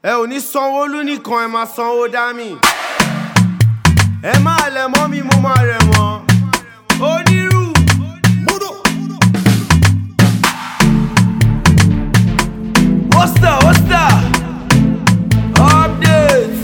ẹ ò ní Sanwó-Olú nìkan ẹ máa sanwó dá mi. Ẹ máa lẹ̀ mọ́ mi mo máa rẹ̀ mọ́. Onírú. What's that? Updates.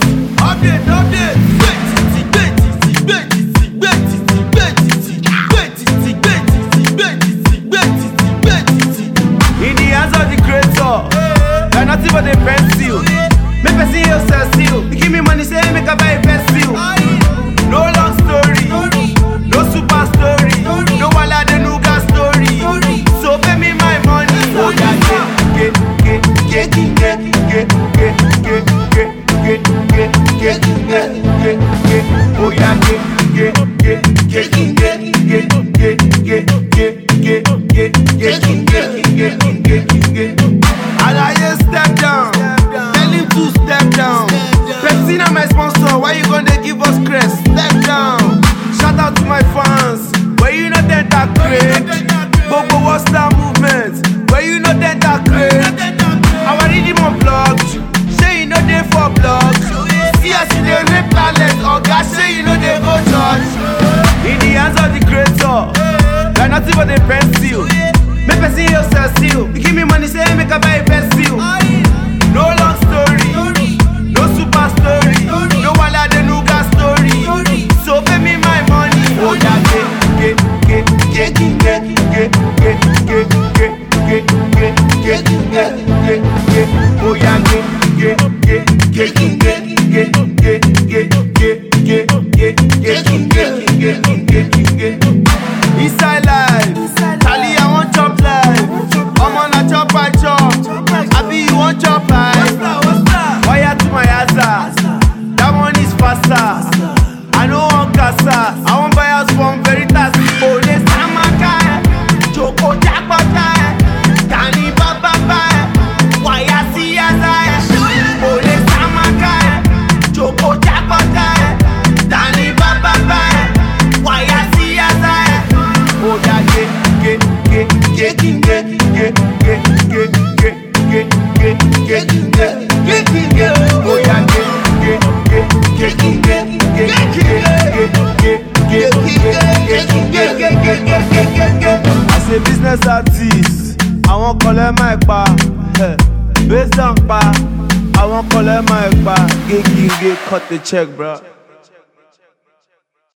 In the hands of the creator, you're nothing but a pencil. Make person heal, sell seal. You give me money, say make a buy a pencil. No long story, no super story, no wala the nuga story. So pay me my money. Oh yeah, get. Oh yeah, get. Alaye step down, tell him to step down. Pepsi na my sponsor, why you gonna give us crest? Step down. Shout out to my fans, where you know that great. Bobo what's that movement, where you know that great. Our rhythm on blogs, say you know they for blogs. See us in the rape talent, or gosh, say you know they go church. In the hands of the creator, you're nothing but a pencil. Make person heal, sell seal. You give me money, say make a buy a pencil. No long story, no super story, no wala the nuga story. So pay me my money. Oh yeah, get. Oh yeah, get. Inside life, Charlie, I want chop life. I'm on a chop, I chop. Abi, you want chop life? Wire to my hazard. That one is faster. I know one casa. I want buy house from Veritas. Oh, this Amaka. Joko Jakota. Tani Baba. Wire see as I. Oh, this Amaka. Joko Jakota. Tani Baba. Wire see as I. Oh yeah, get. Oh yeah, as a business artist, I won't collect my bar. Based on bar, I won't collect my bar. Get, cut the check, bro.